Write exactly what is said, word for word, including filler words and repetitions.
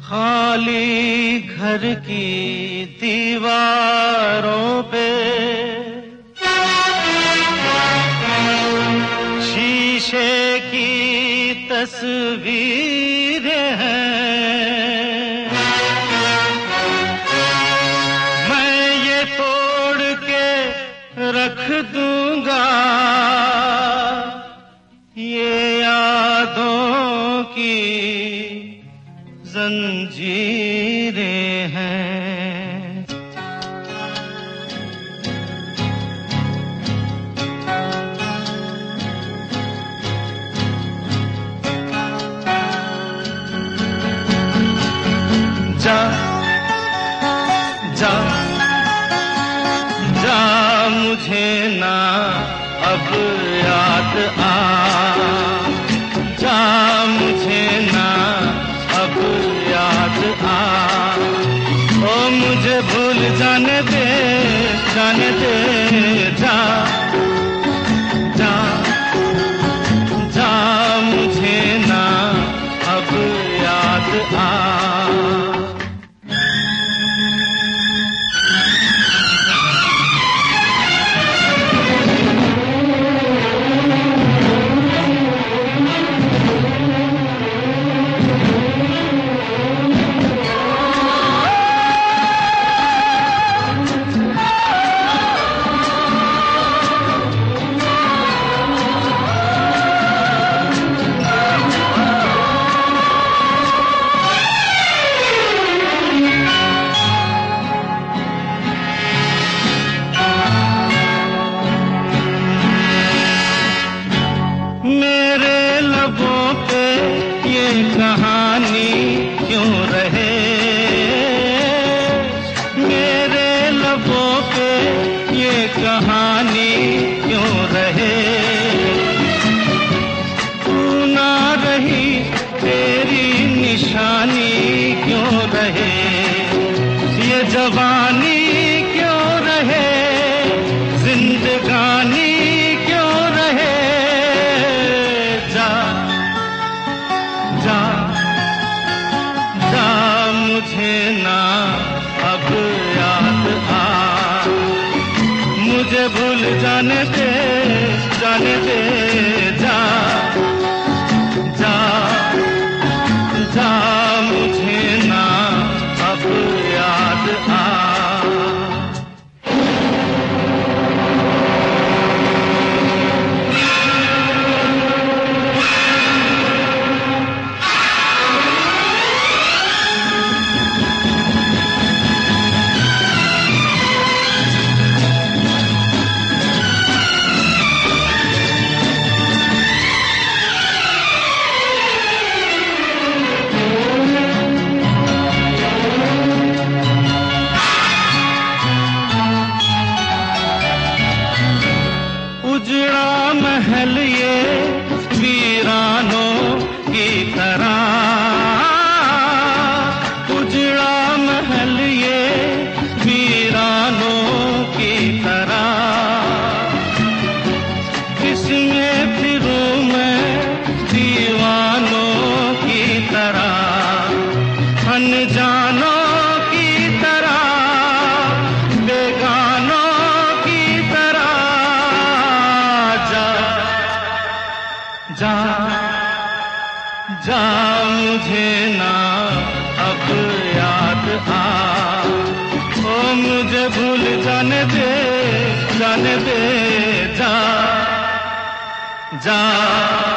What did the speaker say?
खाली घर की दीवारों पे शीशे की तस्वीरें हैं। मैं ये तोड़ के रख दूंगा ये यादों की जंजीरें हैं। जा जा जा मुझे ना अब याद आ, जा मुझे ना अब याद आ। ओ मुझे भूल जाने दे, जाने दे, जा जा जा मुझे ना अब याद आ। कहानी क्यों रहे मेरे लबों पे, ये कहानी क्यों रहे। तू ना रही तेरी निशानी क्यों रहे, ये जवानी क्यों रहे, जिंदगानी क्यों रहे। जा जा जा मुझे ना अब याद आ, मुझे भूल जाने दे, जाने दे, जा जा जा मुझे ना अब याद आ। उजड़ा महल ये वीरानों की तरह, उजड़ा महल ये वीरानों की तरह। किसमें फिरूं मैं दीवानों की तरह, अनजानों की तरह, बेगानों की तरह। जा जा मुझे ना अब याद आ, ओ मुझे भूल जाने दे, जाने दे, जा जा